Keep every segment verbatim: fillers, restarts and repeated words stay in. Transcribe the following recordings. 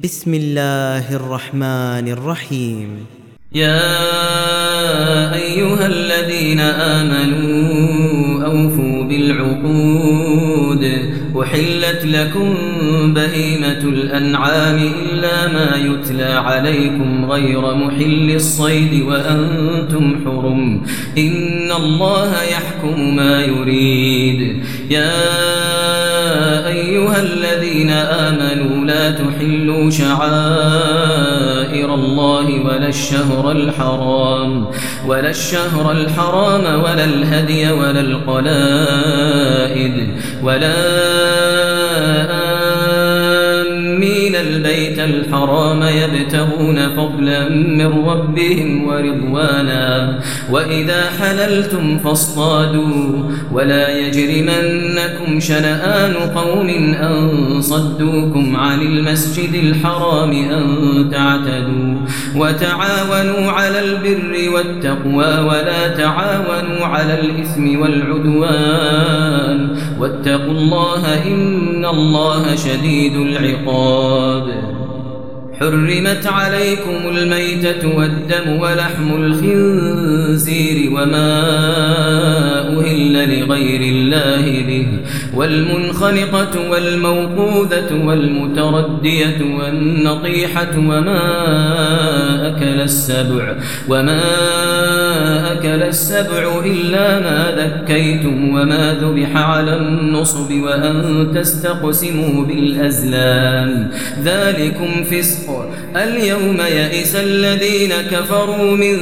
بسم الله الرحمن الرحيم. يا أيها الذين آمنوا أوفوا بالعقود أحلت لكم بهيمة الأنعام إلا ما يتلى عليكم غير محل الصيد وأنتم حرم إن الله يحكم ما يريد. يا أيها الذين آمنوا لا تحلوا شعائر الله ولا الشهر الحرام ولا الشهر الحرام ولا الهدي ولا القلائد ولا آمين البيت الحرام يبتغون فضلا من ربهم ورضوانا وإذا حللتم فاصطادوا ولا يجرمنكم شنآن قوم أن صدوكم عن المسجد الحرام أن تعتدوا وتعاونوا على البر والتقوى ولا تعاونوا على الإثم والعدوان واتقوا الله إن الله شديد العقاب. حرمت عليكم الميتة والدم ولحم الخنزير وما أهل لغير الله به والمنخنقة والموقوذة والمتردية والنطيحة وما أكل السبع وما أكل السبع إلا ما ذكيتم وما ذبح على النصب وأن تستقسموا بالأزلام ذلكم فسق. اليوم يئس الذين كفروا من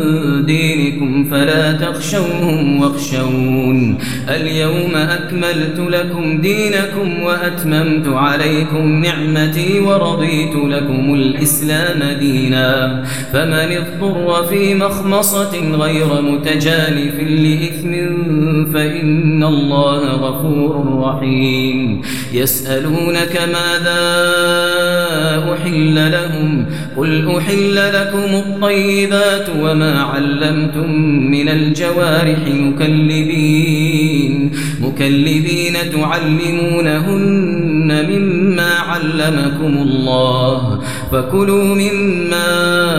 دينكم فلا تخشوهم واخشون اليوم أكملت لكم دينكم وأتممت عليكم نعمتي ورضيت لكم الإسلام دينا فمن اضطر في مخمصة غير متجانف لإثم فإن الله غفور رحيم. يسألونك ماذا أحل لهم قل أحل لكم الطيبات وما علمتم من الجوارح مكلبين مكلبين تعلمونهن مما علمكم الله فكلوا مما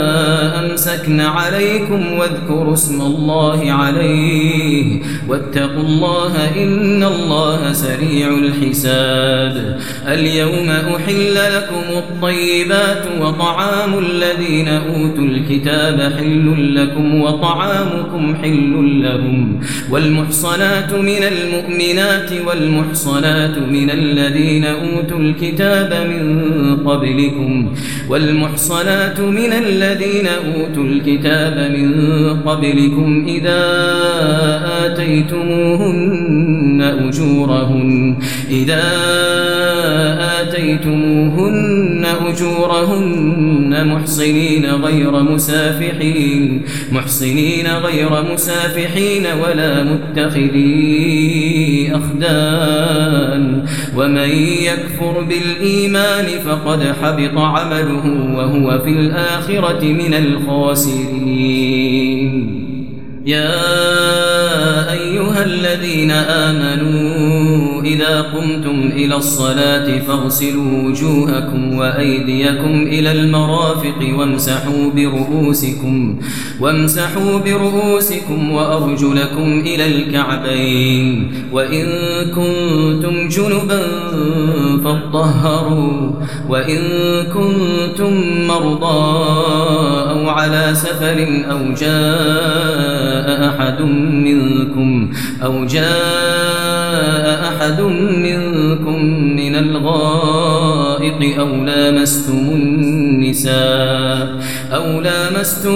أمسكن عليكم واذكروا اسم الله عليه واتقوا الله إن الله سريع الحساب. اليوم أحل لكم الطيبات وطعام الذين أوتوا الكتاب حل لكم وطعامكم حل لهم والمحصنات من المؤمنات والمحصنات من الذين أوتوا الكتاب من قبلكم والمحصنات من الذين أوتوا الكتاب من قبلكم إذا آتيتموهن أجورهن إذا آتيتموهن أجورهن محصنين غير مسافحين محصنين غير مسافحين ولا متخذي أخدان ومن يكفر بالإيمان فقد حبط عمله وهو في الآخرة من الخاسرين. يا أيها الذين آمنوا إذا قمتم إلى الصلاة فاغسلوا وجوهكم وأيديكم إلى المرافق وامسحوا برؤوسكم وامسحوا برؤوسكم وأرجلكم إلى الكعبين وإن كنتم جنبا فاطهروا وإن كنتم مرضى أو على سفر أو جاء أحد منكم أو جاء أحد منكم من الغائط أو لامستم النساء أو لامستم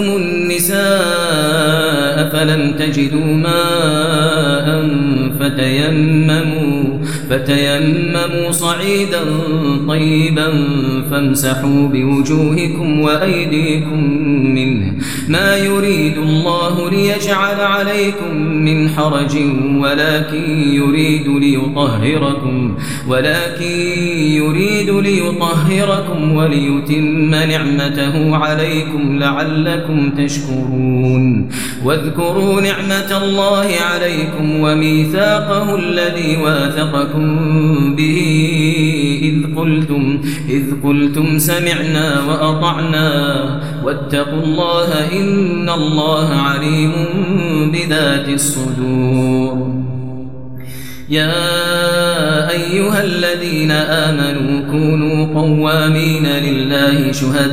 النساء فلم تجدوا ماء فتيمموا فتيمموا صعيدا طيبا فامسحوا بوجوهكم وأيديكم منه ما يريد الله ليجعل عليكم من حرج ولكن يريد ليطهركم ولكن يريد ليطهركم ليطهركم وليتم نعمته عليكم لعلكم تشكرون واذكروا نعمة الله عليكم وميثاقه الذي واثقكم به إذ قلتم, إذ قلتم سمعنا وأطعنا واتقوا الله إن الله عليم بذات الصدور. يا أيها الذين آمنوا كونوا قوامين لله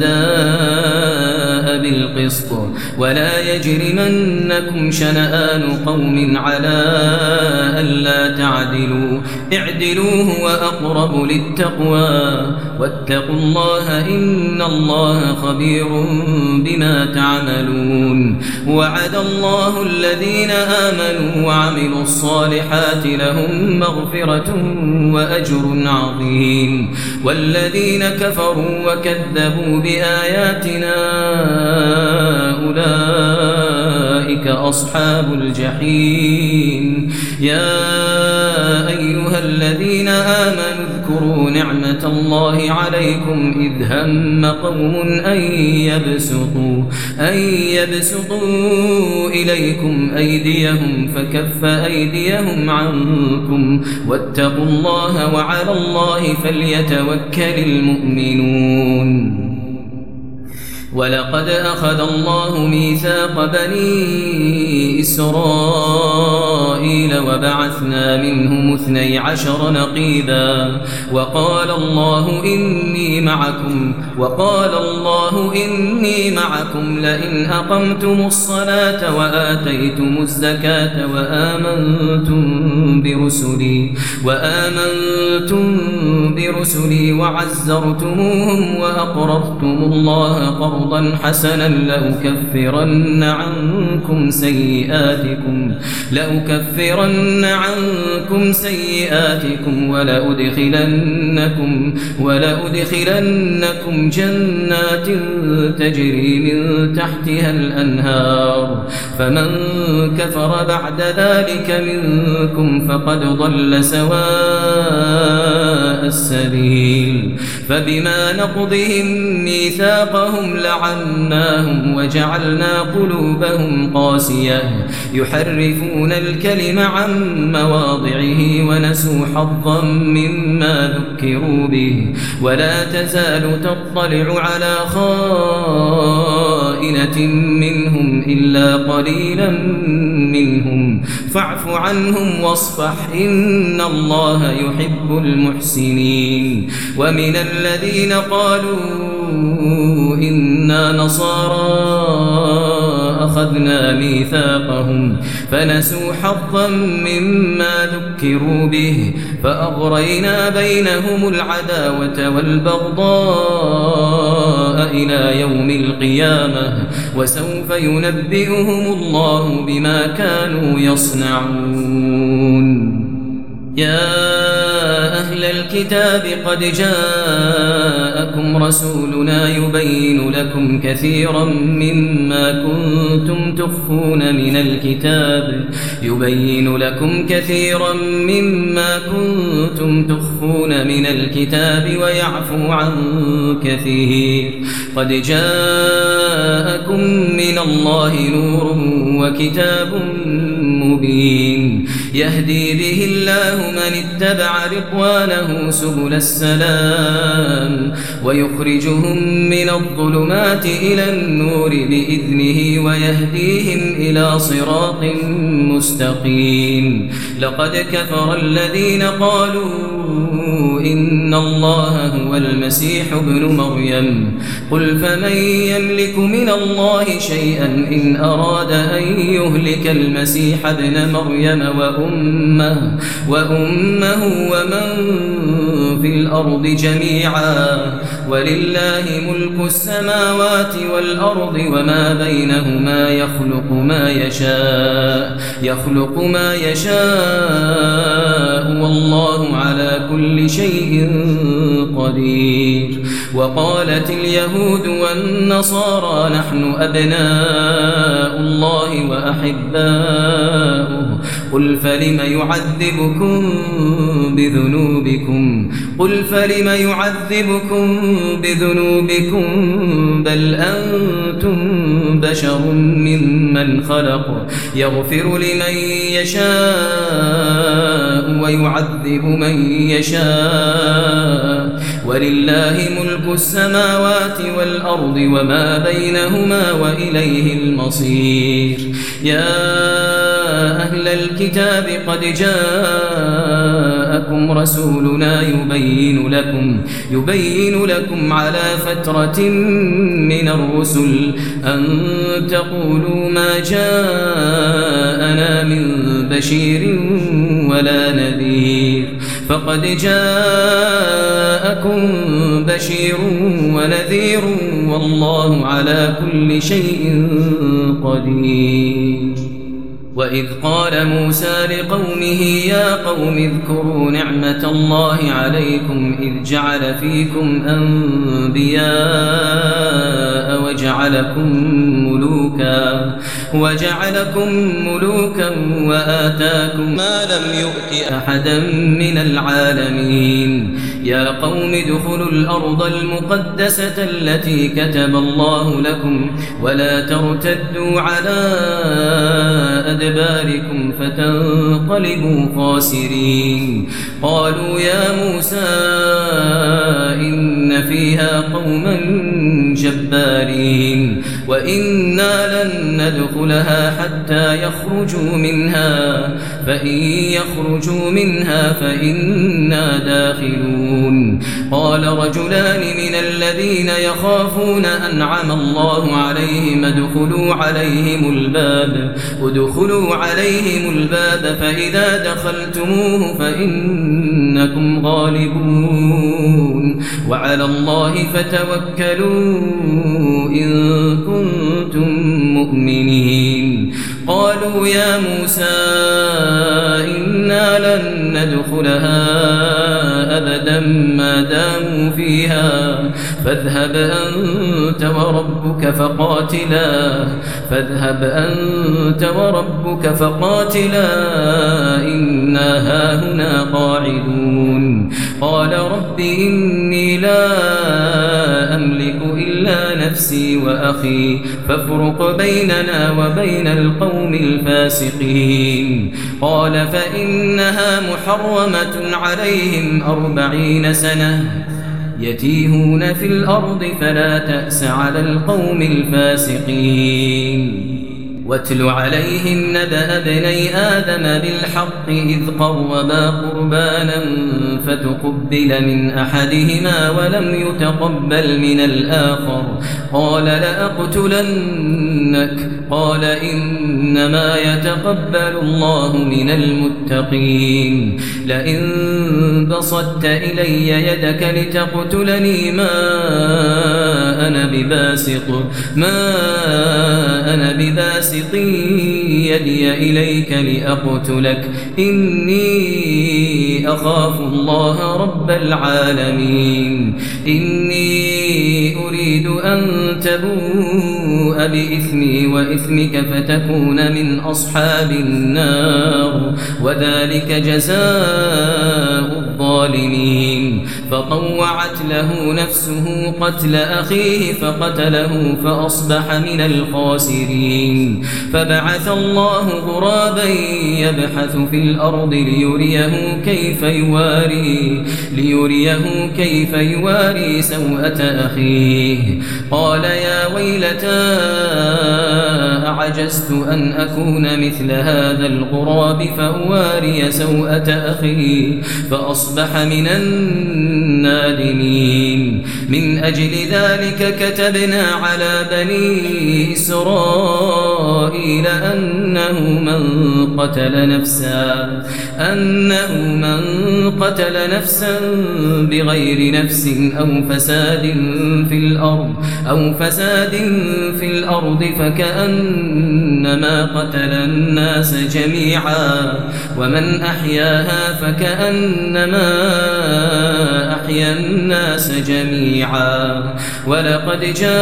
شهداء بالقسط ولا يجرمنكم شنآن قوم على ألا تعدلوا اعدلوا هو أقرب للتقوى واتقوا الله إن الله خبير بما تعملون. وعد الله الذين آمنوا وعملوا الصالحات لهم مغفرة وأجر عظيم والذين كفروا وكذبوا بآياتنا أولئك أصحاب الجحيم. يا أيها الذين آمنوا اذكروا نعمة الله عليكم إذ هم قوم أن يبسطوا, أن يبسطوا إليكم أيديهم فكف أيديهم عنكم واتقوا الله وعلى الله فليتوكل المؤمنون. ولقد أخذ الله ميثاق بني إسرائيل وبعثنا منهم اثني عشر نقيبا وقال الله إني معكم وقال الله إني معكم لئن أقمتم الصلاة وآتيتم الزكاة وآمنتم برسلي وآمنتم برسلي وعزرتموهم وأقرضتم الله قرضا حسنا لأكفرن عنكم سيئاتكم لأكفرن عنكم سيئاتكم ولأدخلنكم ولأدخلنكم جنات تجري من تحتها الأنهار فمن كفر بعد ذلك منكم فقد ضل سواء السبيل. فبما نقضهم ميثاقهم لعناهم وجعلنا قلوبهم قاسية يحرفون الكلم عن مواضعه ونسوا حظا مما ذكروا به ولا تزال تطلع على خائنة منهم إلا قليلا منهم فاعف عنهم واصفح إن الله يحب المحسنين. ومن الذين قالوا إنا نصارى أخذنا ميثاقهم فنسوا حظا مما ذكروا به فأغرينا بينهم العداوة والبغضاء إلى يوم القيامة وسوف ينبئهم الله بما كانوا يصنعون. يا أهل الكتاب قد جاءكم رسولنا يبين لكم كثيرا مما كنتم تخفون من الكتاب يبين لكم كثيرا مما كنتم تخفون من الكتاب ويعفو عن كثير. قد جاءكم من الله نور وكتاب مبين يهدي به الله من اتبع رضوانه سبل السلام ويخرجهم من الظلمات إلى النور بإذنه ويهديهم إلى صراط مستقيم. لقد كفر الذين قالوا إن الله هو المسيح ابن مريم قل فمن يملك من الله شيئا إن أراد أن يهلك المسيح ابن مريم وأمه, وأمه ومن في الأرض جميعا ولله ملك السماوات والأرض وما بينهما يخلق ما يشاء يخلق ما يشاء والله على كل شيء قدير. وقالت اليهود والنصارى نحن أبناء الله وأحباؤه قل فلم يعذبكم بذنوبكم قل فلم يعذبكم بذنوبكم بل أنتم بشر ممن خلق يغفر لمن يشاء ويعذب من يشاء ولله ملك السماوات والأرض وما بينهما وإليه المصير. يا أهل الكتاب قد جاءكم رسولنا يبين لكم يبين لكم على فترة من الرسل أن تقولوا ما جاءنا من بشير ولا نذير فقد جاءكم بشير ونذير والله على كل شيء قدير. وإذ قال موسى لقومه يا قوم اذكروا نعمة الله عليكم إذ جعل فيكم أنبياء وجعلكم ملوكا وجعلكم ملوكا وآتاكم ما لم يؤت أحدا من العالمين. يا قوم ادخلوا الأرض المقدسة التي كتب الله لكم ولا ترتدوا على أدباركم فتنقلبوا خاسرين. قالوا يا موسى إن فيها قوما جبارين وإنا لن ندخلها حتى يخرجوا منها فإن يخرجوا منها فإنا داخلون. قال رجلان من الذين يخافون أنعم الله عليهم ادخلوا عليهم الباب ادخلوا عليهم الباب فإذا دخلتموه فإنكم غالبون وعلى الله فتوكلوا إن كنتم مؤمنين. قالوا يا موسى إنا لن ندخلها أبدا ما داموا فيها فاذهب أنت وربك فقاتلا فاذهب أنت وربك فقاتلا إنا هاهنا قاعدون. قال رب إني لا أملك إلا نفسي وأخي فافرق بيننا وبين القوم الفاسقين. قال فإنها محرمة عليهم أربعين سنة يتيهون في الأرض فلا تأس على القوم الفاسقين. واتل عليهم نبأ ابني آدم بالحق إذ قربا قربانا فتقبل من أحدهما ولم يتقبل من الآخر قال لأقتلنك قال إنما يتقبل الله من المتقين. لئن بسطت إلي يدك لتقتلني ما أنا بباسط ما أنا بباسط يدي إليك لأقتلك إني أخاف الله رب العالمين. إني أريد أن تبوء بإثمي وإثمك فتكون من أصحاب النار وذلك جزاء الظالمين. فطوعت له نفسه قتل أخيه فقتله فأصبح من الخاسرين. فبعث الله غرابا يبحث في الأرض ليريه كيف يواري ليريه كيف يواري سوءة أخيه قال يا ويلتى أعجزت أن أكون مثل هذا الغراب فأواري سوءة أخي فأصبح من النادمين. من أجل ذلك كتبنا على بني إسرائيل أنه من قتل نفسا أنه من قتل نفسا بغير نفس أو فساد في الأرض أو فساد في الأرض فكأنما قتل الناس جميعا ومن أحياها فكأنما وأحيا الناس جميعا. ولقد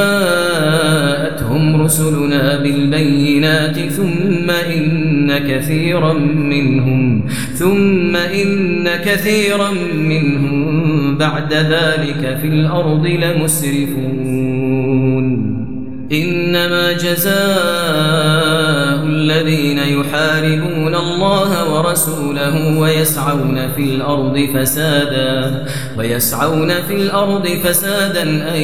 جاءتهم رسلنا بالبينات ثم إن كثيرا منهم ثم إن كثيرا منهم بعد ذلك في الأرض لمسرفون. إنما جزاء الذين يحاربون الله ورسوله ويسعون في الأرض فسادا ويسعون في الأرض فسادا أن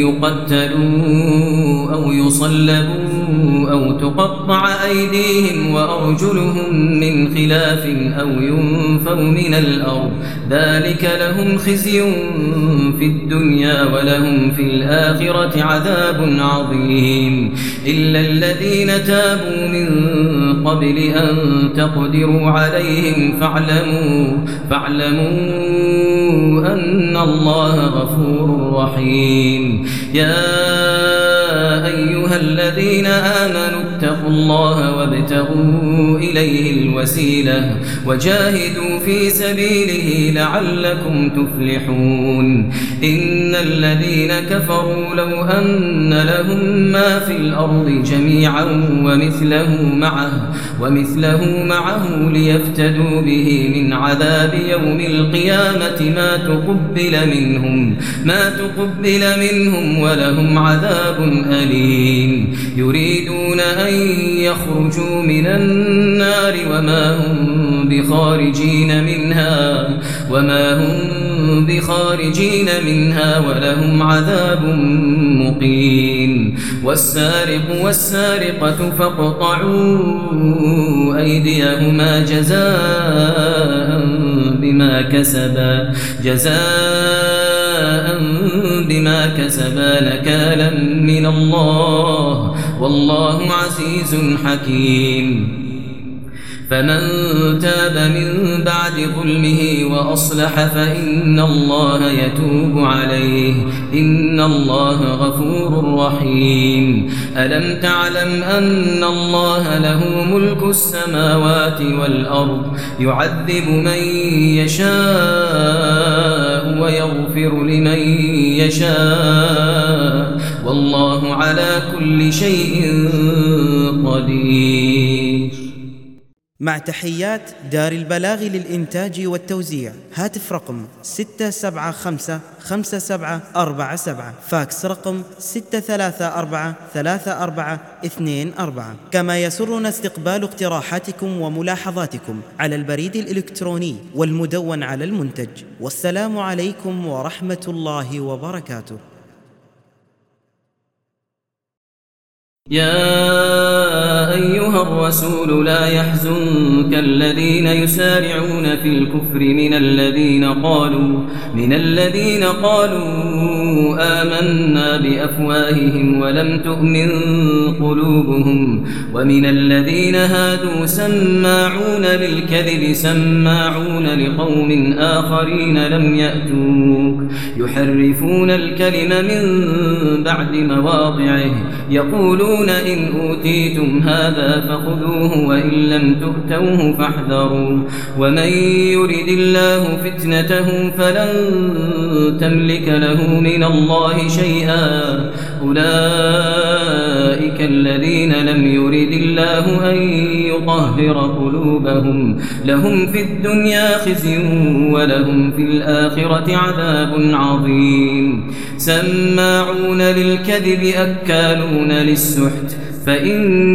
يقتلوا أو يصلبوا أو تقطع أيديهم وأرجلهم من خلاف أو ينفوا من الأرض. ذلك لهم خزي في الدنيا ولهم في الآخرة عذاب عظيم. إلا الذين تابوا من قبل أن تقدروا عليهم فاعلموا فاعلموا أن الله غفور رحيم. يا أيها الذين آمنوا اتقوا الله وابتغوا إليه الوسيلة وجاهدوا في سبيله لعلكم تفلحون. إن الذين كفروا لو أن لهم ما في الأرض جميعا ومثله معه ومثله معه ليفتدوا به من عذاب يوم القيامة ما تقبل منهم ما تقبل منهم ولهم عذاب أليم. يريدون أن يخرجوا من النار وما هم بخارجين منها وما هم بخارجين منها ولهم عذاب مقيم. والسارق والسارقة فاقطعوا أيديهما جزاء بما كسبا جزاء بما كسبا نكالا من الله والله عزيز حكيم. فمن تاب من بعد ظلمه وأصلح فإن الله يتوب عليه إن الله غفور رحيم. ألم تعلم أن الله له ملك السماوات والأرض يعذب من يشاء ويغفر لمن يشاء والله على كل شيء قدير. مع تحيات دار البلاغ للإنتاج والتوزيع. هاتف رقم ستة سبعة خمسة خمسة سبعة أربعة سبعة. فاكس رقم ستة ثلاثة أربعة ثلاثة أربعة اثنين أربعة. كما يسرنا استقبال اقتراحاتكم وملاحظاتكم على البريد الإلكتروني والمدون على المنتج. والسلام عليكم ورحمة الله وبركاته. يا أيها الرسول لا يحزنك الذين يسارعون في الكفر من الذين قالوا من الذين قالوا آمنا بأفواههم ولم تؤمن قلوبهم ومن الذين هادوا سماعون للكذب سماعون لقوم آخرين لم يأتوك يحرفون الكلم من بعد مواضعه يقولون إن أوتيتم هذا فخذوه وإن لم تؤتوه فاحذروا ومن يرد الله فتنته فلن تملك له من الله شيئا أولئك الذين لم يرد الله أن يطهر قلوبهم لهم في الدنيا خزي ولهم في الآخرة عذاب عظيم. سماعون للكذب أكالون للسحت فإن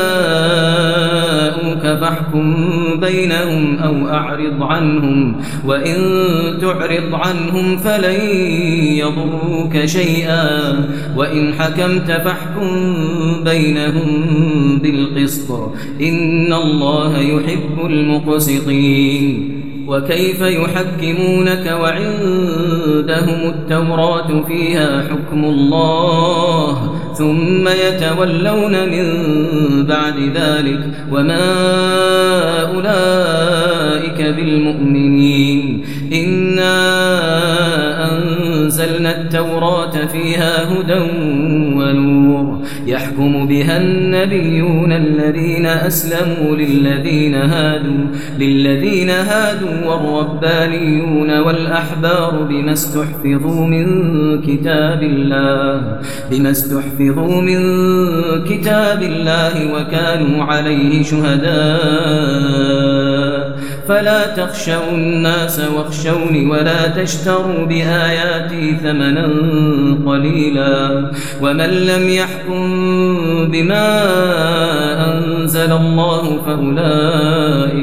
جاءوك فاحكم بينهم أو أعرض عنهم وإن تعرض عنهم فلن يضروك شيئا وإن حكمت فاحكم بينهم بالقسط إن الله يحب المقسطين. وكيف يحكمونك وعندهم التوراة فيها حكم الله ثم يتولون من بعد ذلك وما أولئك بالمؤمنين. إنا وأنزلنا التوراة فيها هدى ونور يحكم بها النبيون الذين أسلموا للذين هادوا للذين هادوا والربانيون والأحبار بما استحفظوا من كتاب الله بما استحفظوا من كتاب الله وكانوا عليه شهداء فلا تخشوا الناس واخشوني ولا تشتروا بآياتي ثمنا قليلا ومن لم يحكم بما أنزل الله فأولئك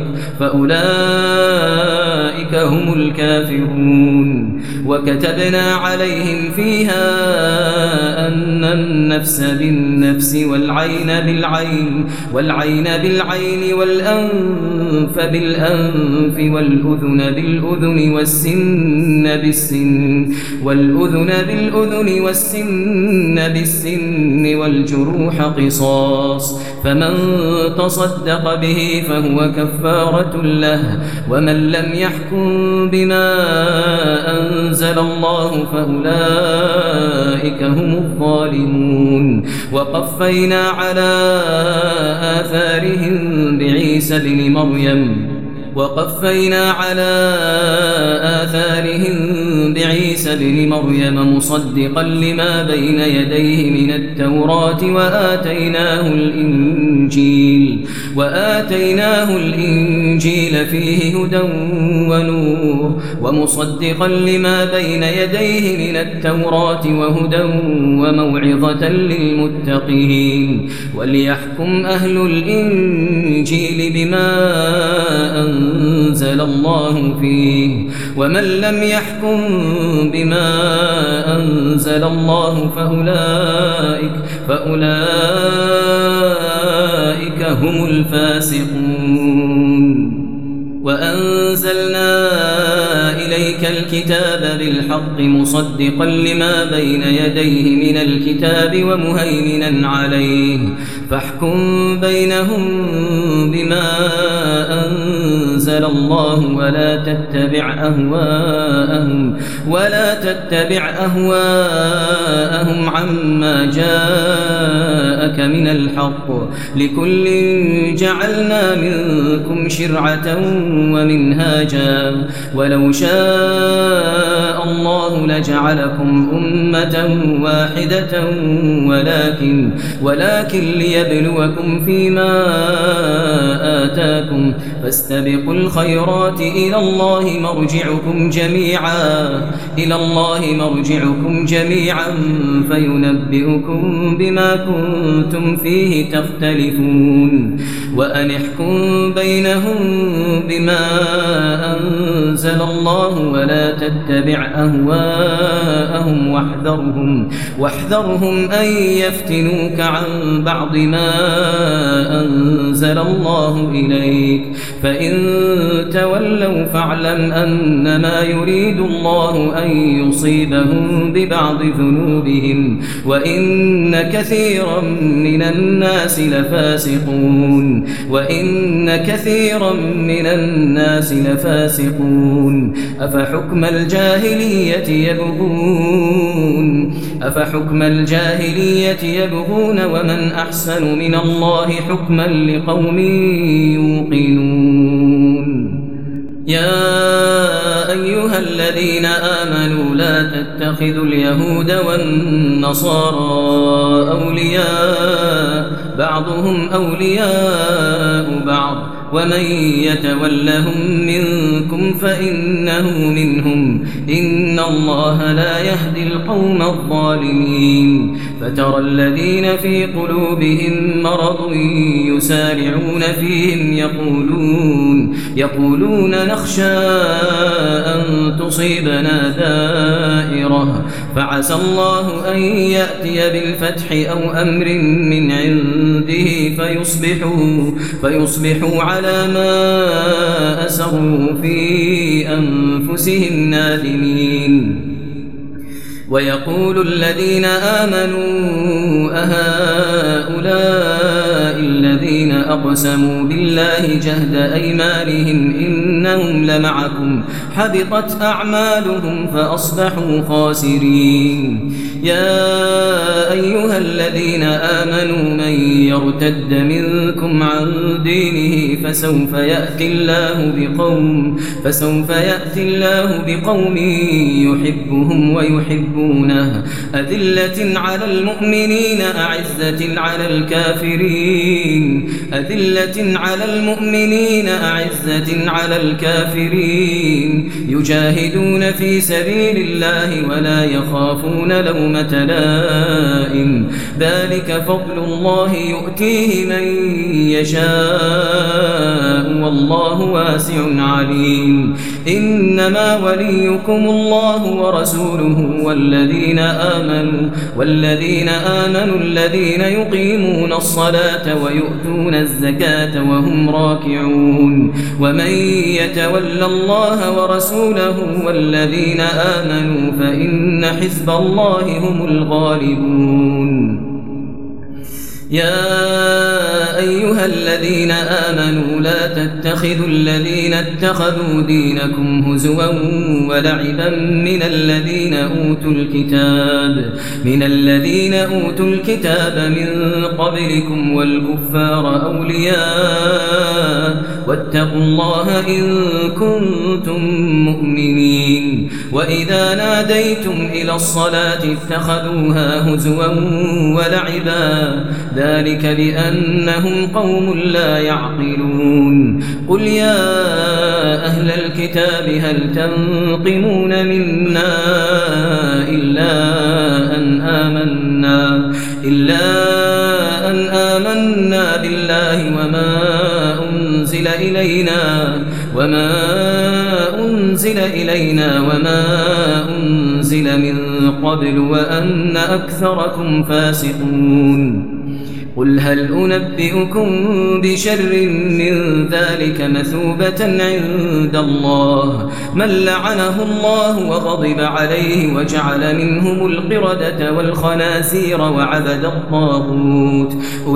فأولئك هم الكافرون وكتبنا عليهم فيها أن النفس بالنفس والعين بالعين والعين بالعين والأنف بالأنف والأذن بالأذن والسن بالسن والأذن بالأذن والسن بالسن والجروح قصاص فمن تصدق به فهو كفارة له ومن لم يحكم بما أنزل الله فأولئك هم الظالمون وقفينا على آثارهم بعيسى بن مريم وقفينا على آثارهم بعيسى بن مريم مصدقا لما بين يديه من التوراة وآتيناه الإنجيل وآتيناه الإنجيل فيه هدى ونور ومصدقا لما بين يديه من التوراة وهدى وموعظة للمتقين وليحكم أهل الإنجيل بما أنزل أنزل الله فيه ومن لم يحكم بما أنزل الله فأولئك فأولئك هم الفاسقون وأنزلنا إليك الكتاب بالحق مصدقا لما بين يديه من الكتاب ومهيمنا عليه فاحكم بينهم بما أنزل الله ولا تتبع أهواءهم ولا تتبع أهواءهم عما جاءك من الحق لكل جعلنا منكم شرعة ومنهاجا ولو شاء الله لجعلكم أمة واحدة ولكن ولكن ليبلوكم فيما آتاكم فاستبقوا الخيرات إلى الله مرجعكم جميعا إلى الله مرجعكم جميعا فينبئكم بما كنتم فيه تختلفون وأن احكم بينهم بما أنزل الله ولا تتبع أهواءهم واحذرهم واحذرهم أن يفتنوك عن بعض ما أنزل الله إليك فإن تولوا فاعلم أنما يريد الله أن يصيبهم ببعض ذنوبهم وإن كثيرا من الناس لفاسقون وإن كثيرا من الناس لفاسقون أفحكم الجاهلية يبغون أفحكم الجاهلية يبغون ومن أحسن من الله حكما لقوم يوقنون يا أيها الذين آمنوا لا تتخذوا اليهود والنصارى أولياء بعضهم أولياء بعض ومن يتولهم منكم فإنه منهم إن الله لا يهدي القوم الظالمين فترى الذين في قلوبهم مرض يسارعون فيهم يقولون يقولون نخشى أن تصيبنا دائرة فعسى الله أن يأتي بالفتح أو أمر من عنده فيصبحوا فيصبحوا على ما أسروا في أنفسهم نادمين ويقول الذين آمنوا أهؤلاء الذين أقسموا بالله جهد أيمانهم إنهم لمعكم حبطت أعمالهم فأصبحوا خاسرين. يا أيها الذين آمنوا من يرتد منكم عن دينه فسوف يأتي الله بقوم فسوف يأتي الله بقوم يحبهم ويحبونه أذلة على المؤمنين أعزة على الكافرين أذلة على المؤمنين أعزة على الكافرين يجاهدون في سبيل الله ولا يخافون لومة لائم ذلك فضل الله يؤتيه من يشاء والله واسع عليم. إنما وليكم الله ورسوله والذين آمنوا والذين آمنوا الذين يقيمون الصلاة ويؤتون الزكاة وهم راكعون ومن يتول الله ورسوله والذين آمنوا فإن حزب الله هم الغالبون. يا أيها الذين آمنوا لا تتخذوا الذين اتخذوا دينكم هزوا ولعبا من الذين أوتوا الكتاب من الذين أوتوا الكتاب من قبلكم والكفار أولياء واتقوا الله إن كنتم مؤمنين. وإذا ناديتم إلى الصلاة اتخذوها هزوا ولعبا ذلك بأنهم قوم لا يعقلون. قل يا أهل الكتاب هل تنقمون منا إلا أن آمنا إلا أن آمنا بالله وما أنزل إلينا وما أنزل إلينا وما أنزل من قبل وأن أكثركم فاسقون. قل هل أنبئكم بشر من ذلك مثوبة عند الله من لعنه الله وغضب عليه وجعل منهم القردة والخنازير وعبد الطاغوت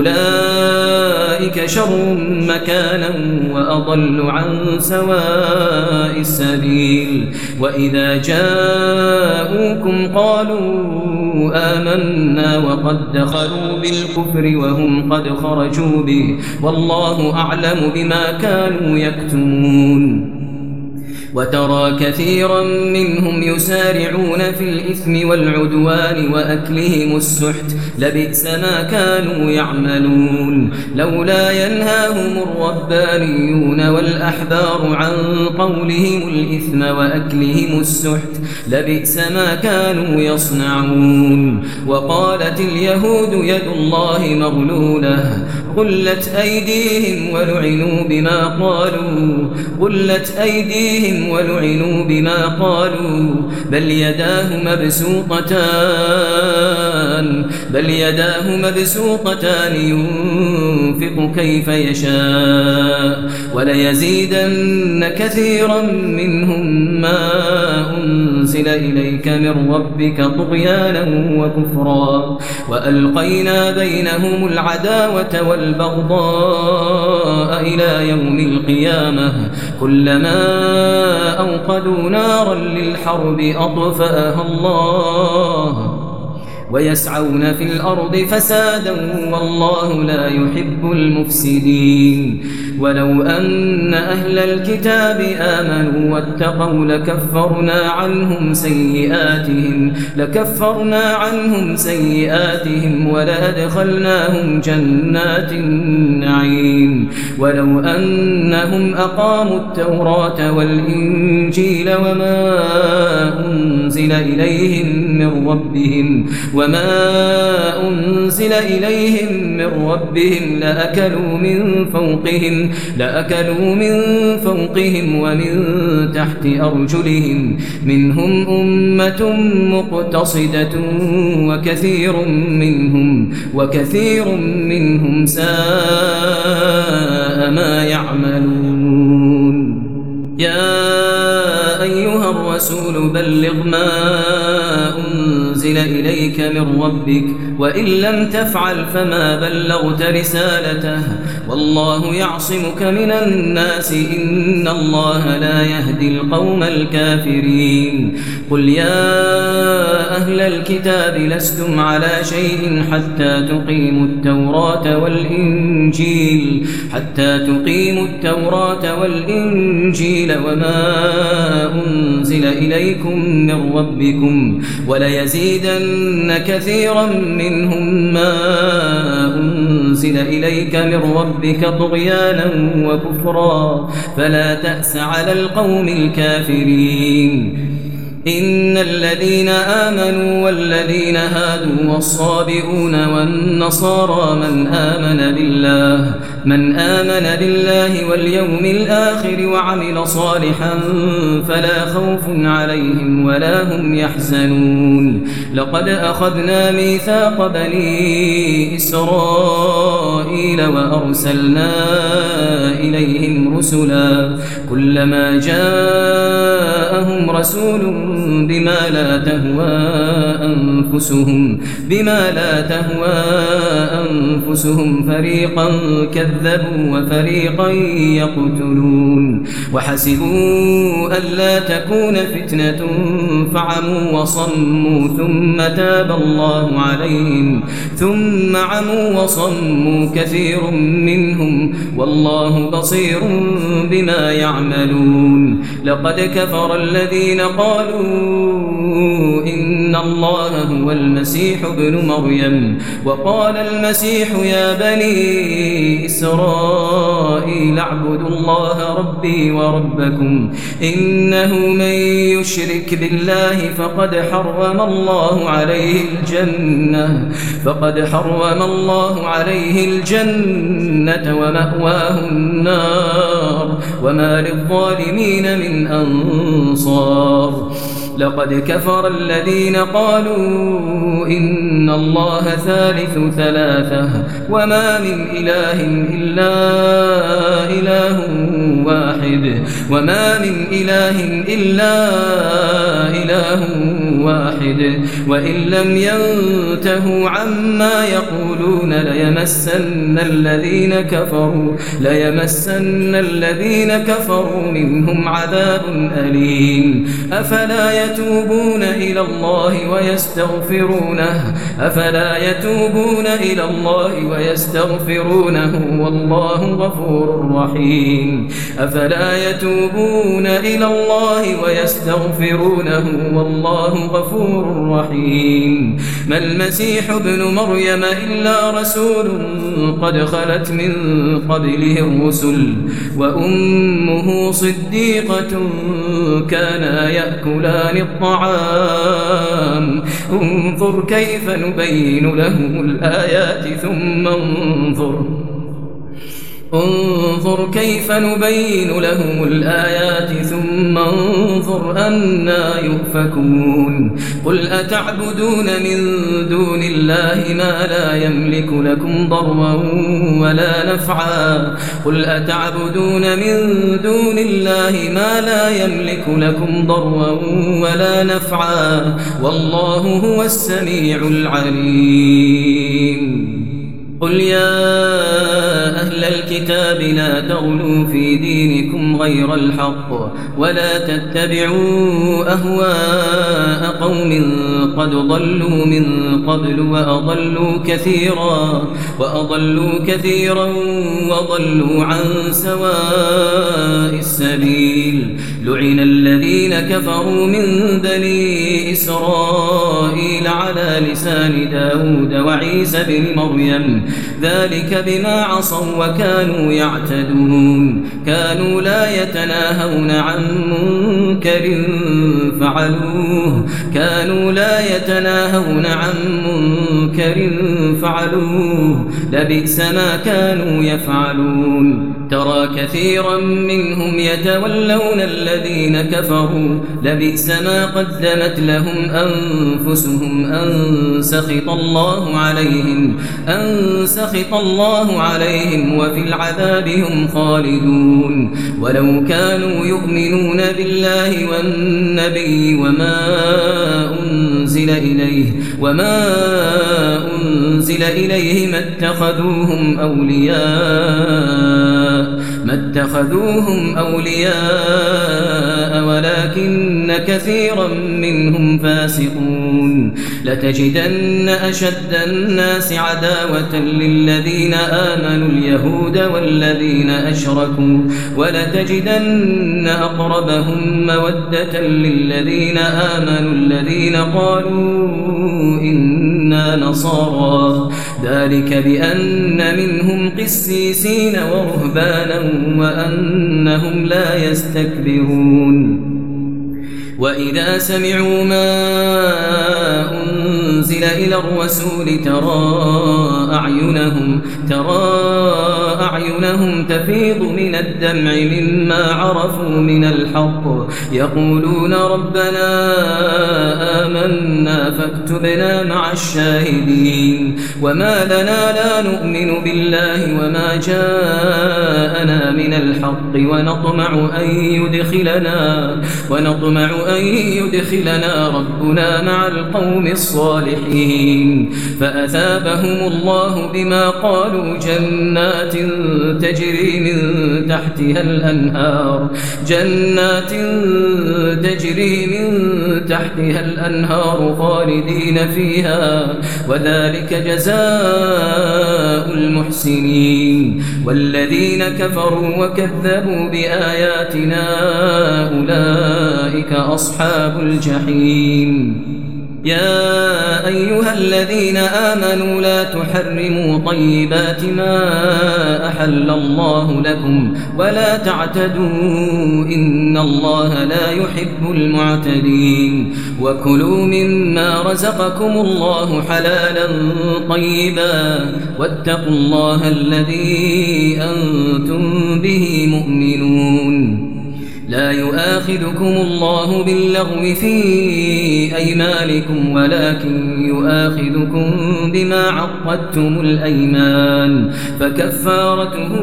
أولئك شر مكانا وأضل عن سواء السبيل. وإذا جاءوكم قالوا آمنا وقد دخلوا بالكفر وهم قد خرجوا به والله أعلم بما كانوا يكتمون. وترى كثيرا منهم يسارعون في الإثم والعدوان وأكلهم السحت لبئس ما كانوا يعملون. لولا ينهاهم الربانيون والأحبار عن قولهم الإثم وأكلهم السحت لبئس ما كانوا يصنعون. وقالت اليهود يد الله مغلولة غلت أيديهم ولعنوا بما قالوا غلت أيديهم ولعنوا بما قالوا بل يداه مبسوطتان بل يداه مبسوطتان ينفق كيف يشاء وليزيدن كثيرا منهم ما أنزل إليك من ربك طغيانا وكفرا وألقينا بينهم العداوة والبغضاء إلى يوم القيامة كلما أوقدوا نارا للحرب أطفأها الله ويسعون في الأرض فسادا والله لا يحب المفسدين. ولو أن أهل الكتاب آمنوا واتقوا لكفرنا عنهم سيئاتهم لكفرنا عنهم سيئاتهم ولأدخلناهم جنات النعيم. ولو أنهم أقاموا التوراة والإنجيل وما أنزل إليهم من ربهم وما أنزل إليهم من ربهم لأكلوا من فوقهم لأكلوا من فوقهم ومن تحت أرجلهم منهم أمة مقتصدة وكثير منهم وكثير منهم ساء ما يعملون. يا أيها الرسول بلغ ما أنزل أنزل إليك من ربك وإن لم تفعل فما بلغت رسالته والله يعصمك من الناس إن الله لا يهدي القوم الكافرين قل يا أهل الكتاب لستم على شيء حتى تقيموا التوراة والإنجيل حتى تقيموا التوراة والإنجيل وما أنزل إليكم من ربكم وليزيدن كثيرا منهم ما أنزل إليك من ربك طغيانا وكفرا فلا تأس على القوم الكافرين إن الذين آمنوا والذين هادوا والصابئون والنصارى من آمن بالله من آمن بالله واليوم الآخر وعمل صالحا فلا خوف عليهم ولا هم يحزنون لقد أخذنا ميثاق بني إسرائيل وأرسلنا إليهم رسلا كلما جاءهم رسول بما لا تهوى أنفسهم بما لا تهوى أنفسهم فريقا كذبوا وفريقا يقتلون وحسبوا ألا تكون فتنة فعموا وصموا ثم تاب الله عليهم ثم عموا وصموا كثير منهم والله بصير بما يعملون لقد كفر الذين قالوا إن الله هو المسيح ابن مريم وقال المسيح يا بني إسرائيل اعبدوا الله ربي وربكم إنه من يشرك بالله فقد حرم الله عليه الجنة فقد حرم الله عليه الجنة ومأواه النار وما للظالمين من أنصار لقد كفر الذين قالوا إن الله ثالث ثلاثة وما من إله إلا إله واحد وما من إله إلا إله واحد وإن لم ينتهوا عما يقولون ليمسن الذين كفروا ليمسن الذين كفروا منهم عذاب أليم أفلا يتوبون إلى الله ويستغفرونه أفلا يتوبون إلى الله ويستغفرونه والله غفور رحيم أفلا يتوبون إلى الله ويستغفرونه والله غفور رحيم ما المسيح ابن مريم إلا رسول قد خلت من قبله الرسل وأمه صديقة كانا يأكلان الطعام انظر كيف نبين لهم الآيات ثم انظر انظر كيف نبين لهم الآيات ثم انظر أنا يؤفكون قل أتعبدون من دون الله ما لا يملك لكم ضرا ولا نفعا قل أتعبدون من دون الله ما لا يملك لكم ضرا ولا نفعا والله هو السميع العليم قل يا أهل الكتاب لا تغلوا في دينكم غير الحق ولا تتبعوا أهواء قوم قد ضلوا من قبل وأضلوا كثيرا وأضلوا كثيرا وضلوا عن سواء السبيل لعن الذين كفروا من بني إسرائيل على لسان داود وعيسى بن مريم ذلك بما عصوا وكانوا يعتدون كانوا لا يتناهون عن منكر فعلوه كانوا لا يتناهون عن منكر فعلوه لبئس ما كانوا يفعلون ترى كثيرا منهم يتولون الذين كفروا لبئس ما قدمت لهم أنفسهم أن سخط الله عليهم أن سخط الله عليهم وفي العذاب هم خالدون ولو كانوا يؤمنون بالله والنبي وما أنزل إليه وما أنزل إليه ما اتخذوهم أولياء ما اتخذوهم أولياء ولكن كثيرا منهم فاسقون لتجدن أشد الناس عداوة للذين آمنوا اليهود والذين أشركوا ولتجدن أقربهم مودة للذين آمنوا الذين قالوا إنا نصارى ذلك بأن منهم قسيسين ورهبانا وأنهم لا يستكبرون وإذا سمعوا ما أنزل إلى الرسول ترى أعينهم ترى أعينهم تفيض من الدمع مما عرفوا من الحق يقولون ربنا آمنا فاكتبنا مع الشاهدين وما لنا لا نؤمن بالله وما جاءنا من الحق ونطمع أن يدخلنا ونطمع أن يدخلنا ربنا مع القوم الصالحين فأثابهم الله بما قالوا جنات تجري من تحتها الأنهار جنات تجري من تحتها الأنهار خالدين فيها وذلك جزاء المحسنين والذين كفروا وكذبوا بآياتنا أولئك أصحاب الجحيم يا أيها الذين آمنوا لا تحرموا طيبات ما أحل الله لكم ولا تعتدوا إن الله لا يحب المعتدين وكلوا مما رزقكم الله حلالا طيبا واتقوا الله الذي أنتم به مؤمنون لا يؤاخذكم الله باللغو في أيمانكم ولكن يؤاخذكم بما عقدتم الأيمان فكفارته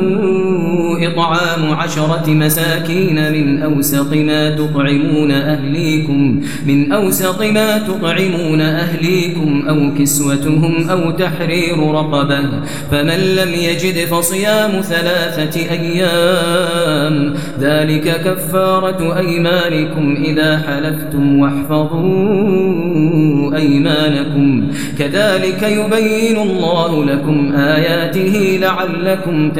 إطعام عشرة مساكين من أوسط ما تطعمون أهليكم من أوسط ما تطعمون أهليكم أو كسوتهم أو تحرير رقبة فمن لم يجد فصيام ثلاثة أيام ذلك كفارة كفارة أيمانكم إذا حلفتم واحفظوا أيمانكم كذلك يبين الله لكم آياته لعلكم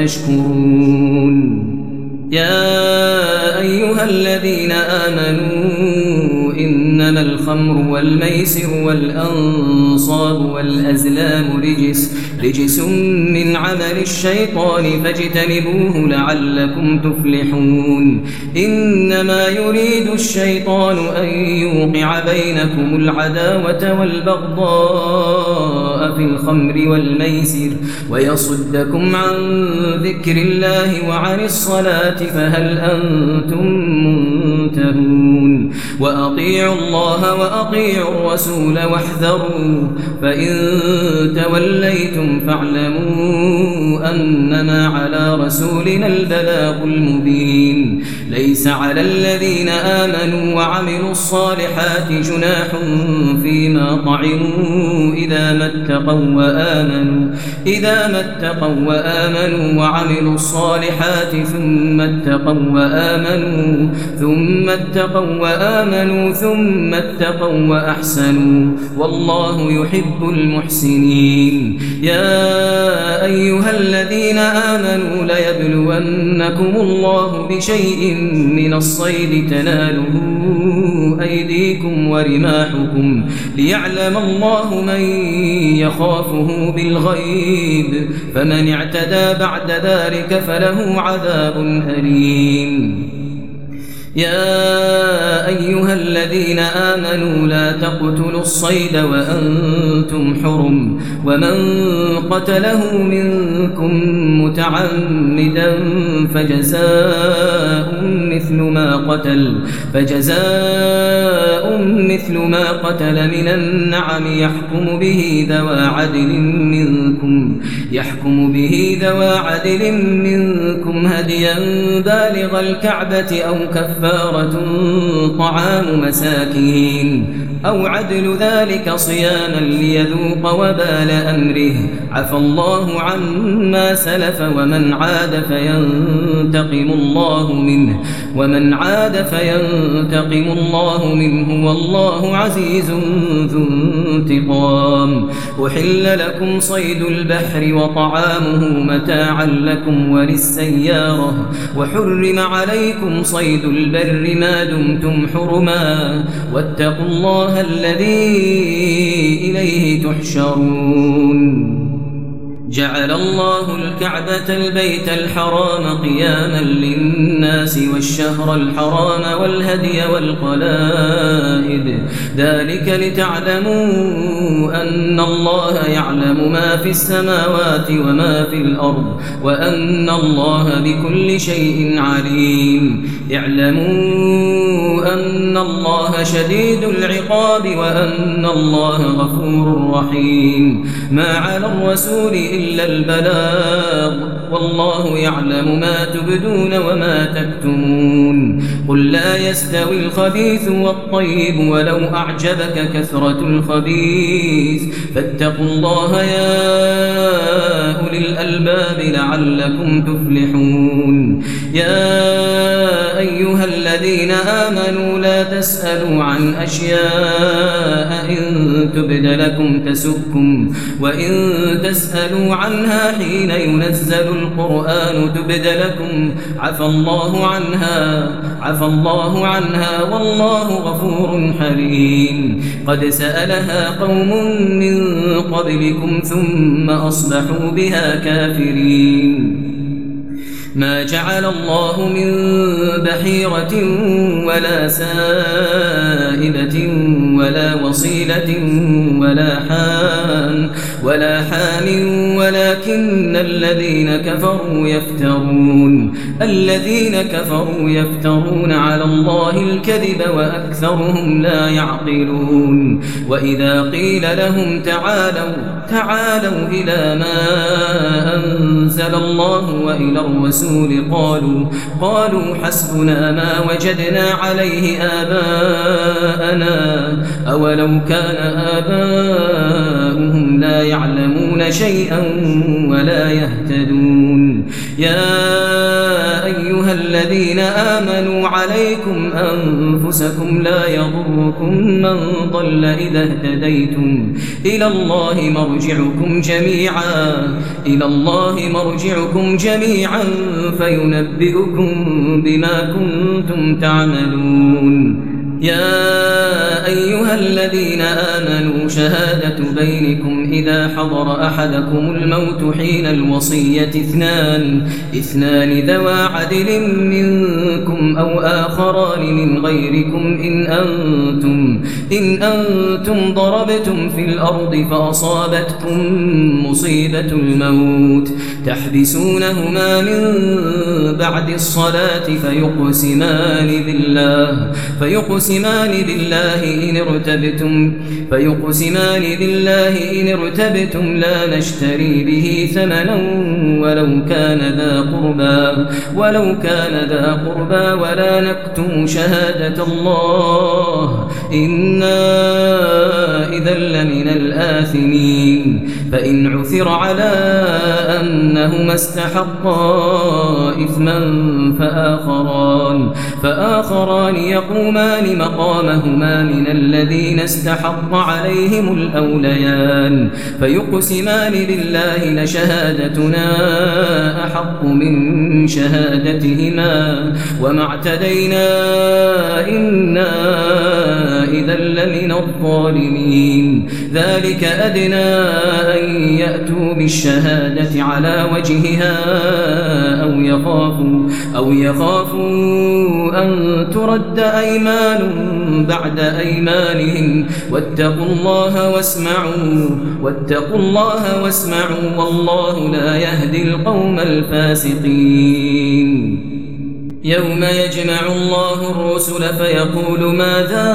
تشكرون يا أيها الذين آمنوا إنما الخمر والميسر والأنصاب والأزلام رجس رجس من عمل الشيطان فاجتنبوه لعلكم تفلحون إنما يريد الشيطان أن يوقع بينكم العداوة والبغضاء في الخمر والميسر ويصدكم عن ذكر الله وعن الصلاة فهل أنتم منتهون وأطيعوا الله وأطيعوا الرسول واحذروا فإن توليتم فاعلموا أنما على رسولنا البلاغ المبين ليس على الذين آمنوا وعملوا الصالحات جناح فيما طعموا إذا ما اتقوا وآمنوا إذا ما اتقوا وآمنوا وعملوا الصالحات ثم اتقوا وآمنوا ثم اتقوا وآمنوا ثم اتقوا وأحسنوا والله يحب المحسنين يا أيها الذين آمنوا ليبلونكم الله بشيء من الصيد تناله أيديكم ورماحكم ليعلم الله من يخافه بالغيب فمن اعتدى بعد ذلك فله عذاب أليم يا أيها الذين آمنوا لا تقتلوا الصيد وأنتم حرم ومن قتله منكم متعمدا فجزاء مثل ما قتل فجزاء مثل ما قتل من النعم يحكم به ذوى عدل منكم يحكم به ذوى عدل منكم هديا بالغ الكعبة أو كفارة طعام مساكين أو عدل ذلك صياما ليذوق وبال أمره عفى الله عما سلف ومن عاد فينتقم الله منه ومن عاد فينتقم الله منه والله عزيز ذو انتقام. أحل لكم صيد البحر وطعامه متاعا لكم وللسيارة وحرم عليكم صيد البر ما دمتم حرما واتقوا الله الذي إليه تحشرون. جعل الله الكعبة البيت الحرام قياما للناس والشهر الحرام والهدي والقلائد ذلك لتعلموا أن الله يعلم ما في السماوات وما في الأرض وأن الله بكل شيء عليم. اعلموا أن الله شديد العقاب وأن الله غفور رحيم. ما على الرسول إلا البلاغ والله يعلم ما تبدون وما تكتمون. قل لا يستوي الخبيث والطيب ولو أعجبك كثرة الخبيث فاتقوا الله يا أولي الألباب لعلكم تفلحون. يا أيها الذين آمنوا لا تسألوا عن أشياء إن تبد لكم تسؤكم وإن تسألوا عنها حين ينزل القرآن تبد لكم عفى الله عنها عفى الله عنها والله غفور حليم. قد سألها قوم من قبلكم ثم أصبحوا بها كافرين. ما جعل الله من بحيرة ولا سائبة ولا وصيلة ولا حام ولا حام ولكن الذين كفروا يفترون الذين كفروا يفترون على الله الكذب وأكثرهم لا يعقلون. وإذا قيل لهم تعالوا تعالوا إلى ما أنزل الله وإلى الرسول قالوا قالوا حسبنا ما وجدنا عليه آباءنا أولو كان آباؤهم لا يعلمون شيئا ولا يهتدون. يا أيها الذين آمنوا عليكم أنفسكم لا يضركم من ضل إذا اهتديتم إلى الله مرجعكم جميعا إلى الله مرجعكم جميعا فينبئكم بما كنتم تعملون. يا أيها الذين آمنوا شهادة بينكم إذا حضر أحدكم الموت حين الوصية اثنان اثنان ذوى عدل منكم أو آخران من غيركم إن أنتم إن أنتم ضربتم في الأرض فأصابتكم مصيبة الموت تحبسونهما من بعد الصلاة فيقسمان بالله فيقسمان بالله إن ارتبتم فيقسمان بالله إن ارتبتم لا نشتري به ثمنا ولو كان ذا قربى ولو كان ذا قربى ولا نكتم شهادة الله إنا إذا لمن الآثمين. فإن عثر على أنهما استحقا إثما فآخران فآخران يقومان مقامهما من الذين استحق عليهم الأوليان فيقسمان بالله لشهادتنا أحق من شهادتهما وما اعتدينا إنا إذا لمن الظالمين. ذلك أدنى أن يأتوا بالشهادة على وجهها أو يخافوا, أو يخافوا أن ترد أيمان بعد أيمانهم واتقوا الله واسمعوا واتقوا الله واسمعوا والله لا يهدي القوم الفاسقين. يوم يجمع الله الرسل فيقول ماذا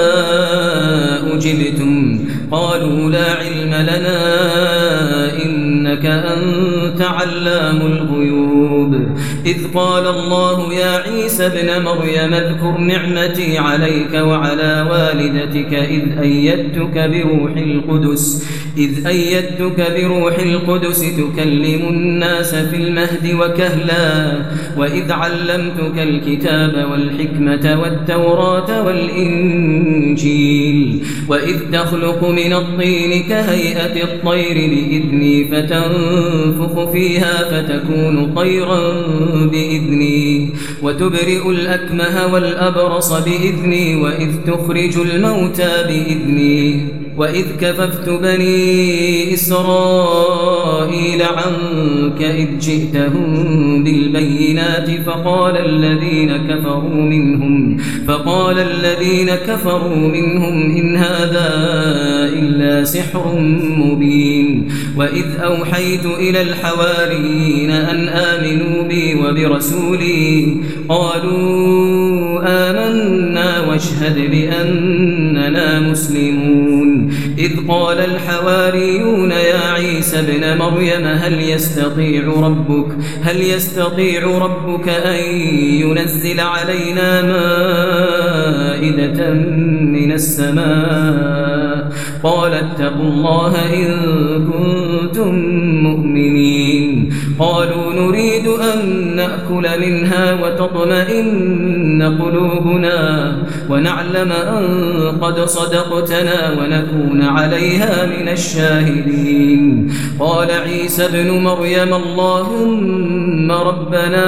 أجبتم قالوا لا علم لنا إنك أنت علام الغيوب. إذ قال الله يا عيسى ابن مريم اذكر نعمتي عليك وعلى والدتك إذ أيدتك بروح القدس إذ أيدتك بروح القدس تكلم الناس في المهد وكهلا وإذ علمتك الكتاب والحكمة والتوراة والإنجيل وإذ تخلق من الطين كهيئة الطير بإذني فتنفخ فيها فتكون طيرا بإذني وتبرئ الأكمه والأبرص بإذني وإذ تخرج الموتى بإذني وإذ كففت بني إسرائيل عنك إذ جئتهم بالبينات فقال الذين كفروا منهم فقال الذين كفروا منهم إن هذا إلا سحر مبين. وإذ أوحيت إلى الحواريين أن آمنوا بي وبرسولي قالوا آمنا واشهد بأننا مسلمون. إذ قال الحواريون يا عيسى ابن مريم هل يستطيع ربك هل يستطيع ربك أن ينزل علينا مائدة من السماء قال اتقوا الله إن كنتم مؤمنين. قالوا نريد أن نأكل منها وتطمئن قلوبنا ونعلم أن قد صدقتنا ونكون عليها من الشاهدين. قال عيسى ابن مريم اللهم ربنا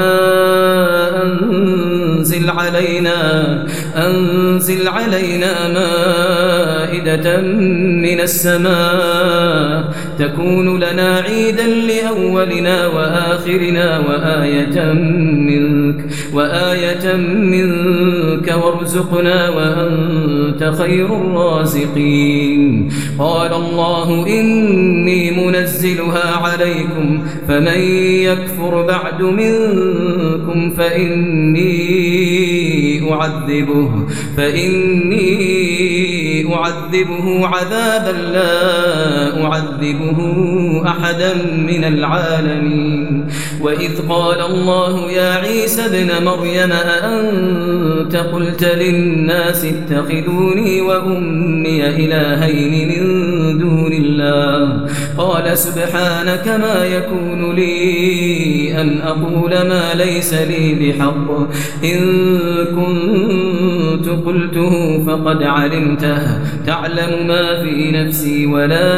أنزل علينا أنزل علينا مائدة من السماء تكون لنا عيدا لأولنا وآخرنا وآية منك وآية منك وارزقنا وأنت خير الرازقين. قال الله إني منزلها عليكم فمن يكفر بعد منكم فإني أعذبه فإني أعذبه عذابا لا أعذبه أحدا من العالمين. وإذ قال الله يا عيسى ابن مريم أأنت قلت للناس اتخذوني وأمي إلهين من دون الله قال سبحانك ما يكون لي أن أقول ما ليس لي بحق إن كنت قلته فقد علمته تعلم ما في نفسي ولا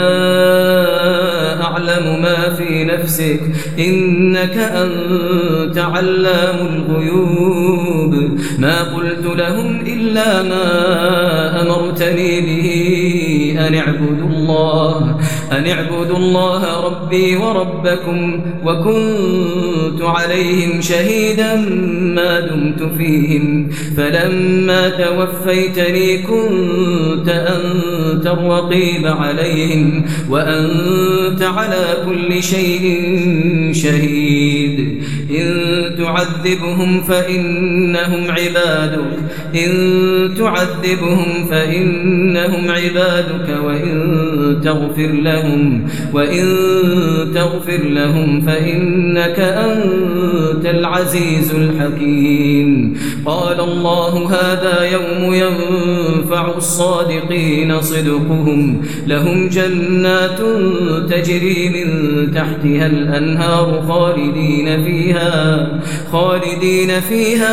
أعلم ما في نفسك إنك أنت علام الغيوب. ما قلت لهم إلا ما أمرتني به أن اعبدوا الله أن اعبدوا الله ربي وربكم وكنت عليهم شهيدا ما دمت فيهم فلما توفيتني كنت أنت الرقيب عليهم وأنت على كل شيء شهيد. إن تعذبهم فإنهم عبادك إن تعذبهم فإنهم عبادك وإن تغفر لهم وإن تغفر لهم فإنك أنت العزيز الحكيم. قال الله هذا يوم ينفع الصادقين صدقهم لهم جنات تجري من تحتها الأنهار خالدين فيها خالدين فيها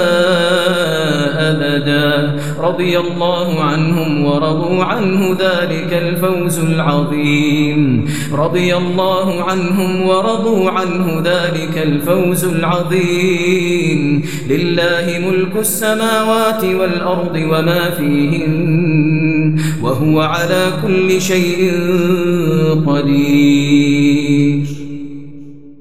أبدا رضي الله عنهم ورضوا عنه ذلك الفوز العظيم رضي الله عنهم ورضوا عنه ذلك الفوز العظيم. لله ملك السماوات والأرض وما فيهن وهو على كل شيء قدير.